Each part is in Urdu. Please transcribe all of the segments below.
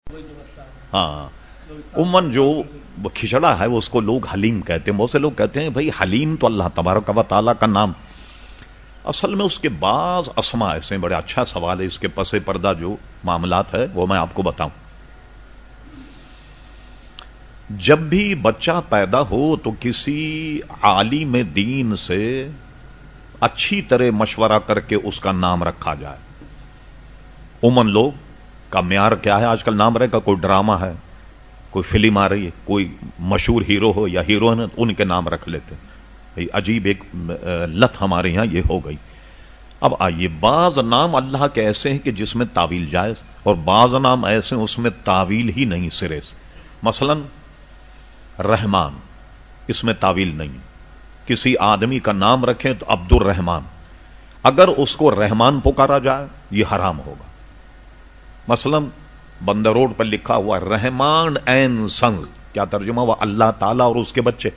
ہاں عموماً جو کھچڑا ہے اس کو لوگ حلیم کہتے ہیں. بہت سے لوگ کہتے ہیں بھائی حلیم تو اللہ تبارک و تعالیٰ کا نام. اصل میں اس کے بعض اسما ایسے بڑے اچھا سوال ہے. اس کے پس پردہ جو معاملات ہے وہ میں آپ کو بتاؤں. جب بھی بچہ پیدا ہو تو کسی عالم دین سے اچھی طرح مشورہ کر کے اس کا نام رکھا جائے. عموماً لوگ کا معیار کیا ہے آج کل؟ نام رہے گا کوئی ڈرامہ ہے، کوئی فلم آ رہی ہے، کوئی مشہور ہیرو ہو یا ہیروئن، ان کے نام رکھ لیتے. عجیب ایک لت ہمارے یہاں یہ ہو گئی. اب آئیے، بعض نام اللہ کے ایسے ہیں کہ جس میں تعویل جائز، اور بعض نام ایسے ہیں اس میں تعویل ہی نہیں سرے سے. مثلا رحمان، اس میں تعویل نہیں. کسی آدمی کا نام رکھیں تو عبد الرحمان، اگر اس کو رحمان پکارا جائے یہ حرام ہوگا. مثلا بندر روڈ پر لکھا ہوا رحمان این سنز، کیا ترجمہ ہوا؟ اللہ تعالیٰ اور اس کے بچے.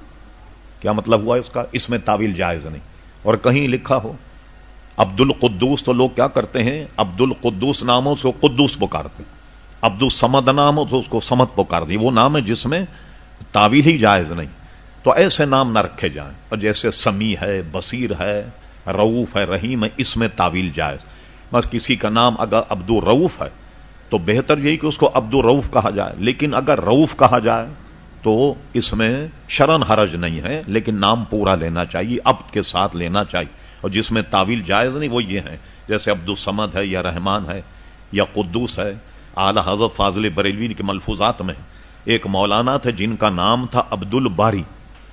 کیا مطلب ہوا اس کا؟ اس میں تعویل جائز نہیں. اور کہیں لکھا ہو عبد القدوس، تو لوگ کیا کرتے ہیں؟ عبد القدوس ناموں سے قدوس پکارتے. عبد الصمد ناموں سے اس کو صمد پکارتے. وہ نام ہے جس میں تعویل ہی جائز نہیں. تو ایسے نام نہ رکھے جائیں. اور جیسے سمیع ہے، بصیر ہے، رؤوف ہے، رحیم ہے، اس میں تعویل جائز. بس کسی کا نام اگر عبد الرؤوف ہے تو بہتر یہی کہ اس کو عبد الرؤوف کہا جائے. لیکن اگر رؤوف کہا جائے تو اس میں شرن حرج نہیں ہے، لیکن نام پورا لینا چاہیے، عبد کے ساتھ لینا چاہیے. اور جس میں تعویل جائز نہیں وہ یہ ہے، جیسے عبد الصمد ہے یا رحمان ہے یا قدوس ہے. اعلی حضرت فاضل بریلوی کے ملفوظات میں ایک مولانا تھے جن کا نام تھا عبد الباری.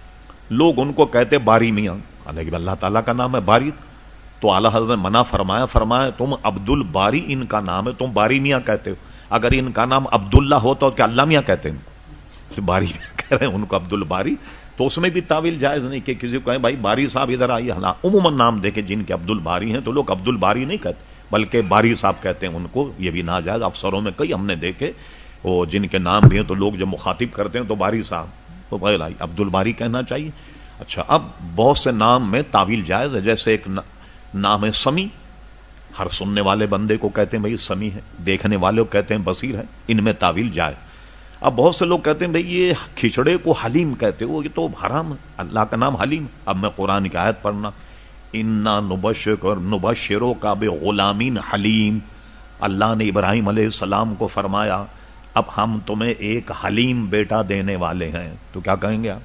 لوگ ان کو کہتے باری میاں، حالانکہ اللہ تعالیٰ کا نام ہے باری. تو اعلی حضرت نے منع فرمایا تم عبد الباری ان کا نام ہے، تم باری میاں کہتے ہو. اگر ان کا نام عبداللہ ہوتا تو کیا اللہ میاں کہتے ہیں؟ باری کہہ رہے ہیں ان کو عبد الباری. تو اس میں بھی تعویل جائز نہیں کہ کسی کو کہیں بھائی باری صاحب ادھر آئیے. عموماً نام دیکھے جن کے عبد الباری ہیں تو لوگ عبد الباری نہیں کہتے بلکہ باری صاحب کہتے ہیں ان کو. یہ بھی ناجائز. افسروں میں کئی ہم نے دیکھے وہ جن کے نام بھی ہیں تو لوگ جب مخاطب کرتے ہیں تو باری صاحب، تو بھائی عبد الباری کہنا چاہیے. اچھا، اب بہت سے نام میں تعویل جائز ہے. جیسے ایک نام ہے سمیع، ہر سننے والے بندے کو کہتے ہیں بھائی سمیع ہے، دیکھنے والے کو کہتے ہیں بصیر ہے. ان میں تعویل جائز. اب بہت سے لوگ کہتے ہیں بھئی یہ کھچڑے کو حلیم کہتے ہو، یہ تو حرام ہے، اللہ کا نام حلیم. اب میں قرآن کی آیت پڑھنا، انا نبشروک بغلام حلیم. اللہ نے ابراہیم علیہ السلام کو فرمایا اب ہم تمہیں ایک حلیم بیٹا دینے والے ہیں. تو کیا کہیں گے آپ؟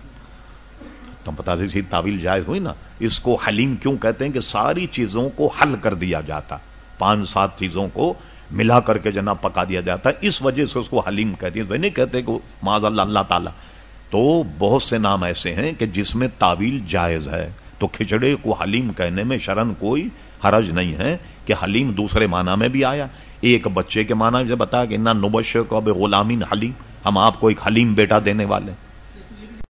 تو پتہ سی تعویل جائز ہوئی نا. اس کو حلیم کیوں کہتے ہیں کہ ساری چیزوں کو حل کر دیا جاتا، 5-7 چیزوں کو ملا کر کے جناب پکا دیا جاتا ہے، اس وجہ سے اس کو حلیم کہتے ہیں. نہیں کہتے کہ معاذ اللہ تعالیٰ. تو بہت سے نام ایسے ہیں کہ جس میں تعویل جائز ہے. تو کھچڑے کو حلیم کہنے میں شرن کوئی حرج نہیں ہے کہ حلیم دوسرے معنی میں بھی آیا. ایک بچے کے معنی جب بتایا کہ انا نبشروک بغلام حلیم، ہم آپ کو ایک حلیم بیٹا دینے والے.